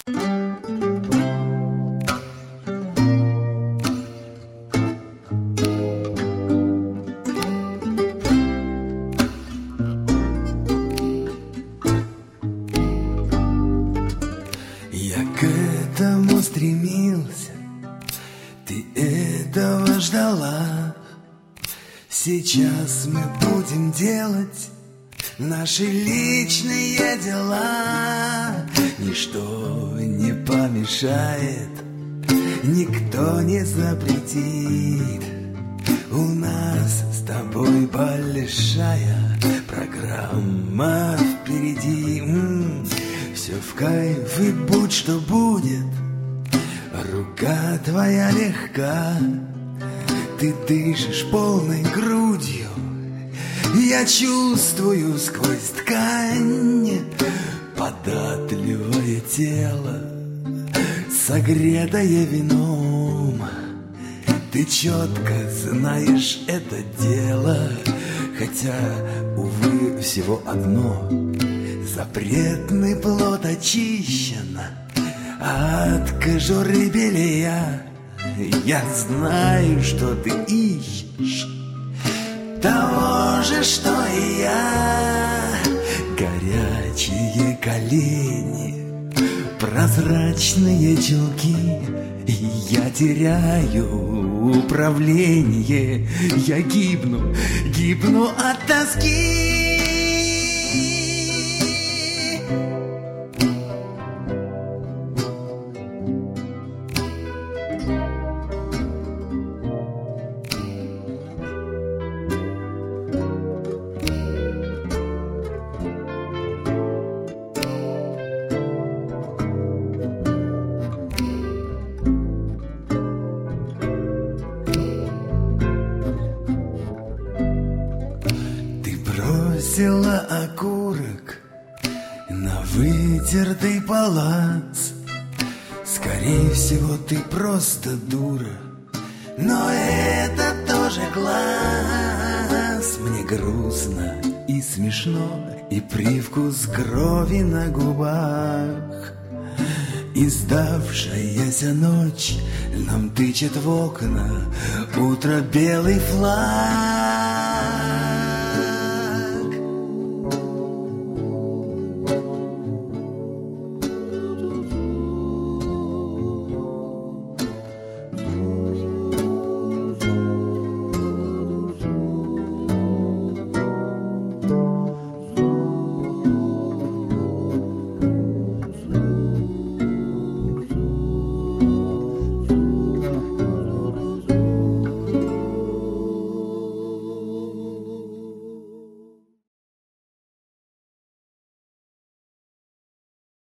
Я к этому стремился, ты этого ждала. Сейчас мы будем делать наши личные дела. Ничто не помешает, никто не запретит. У нас с тобой большая программа впереди. Все в кайф и будь что будет, рука твоя легка. Ты дышишь полной грудью, я чувствую сквозь ткань податливое тело, согретое вином. Ты четко знаешь это дело, хотя, увы, всего одно. Запретный плод очищен от кожуры белия. Я знаю, что ты ищешь того же, что и я. Горячие колени, прозрачные чулки. Я теряю управление, я гибну от тоски. Бросила окурок на вытертый палац. Скорее всего, ты просто дура, но это тоже класс. Мне грустно и смешно, и привкус крови на губах. Издавшаяся ночь нам тычет в окна утро белый флаг.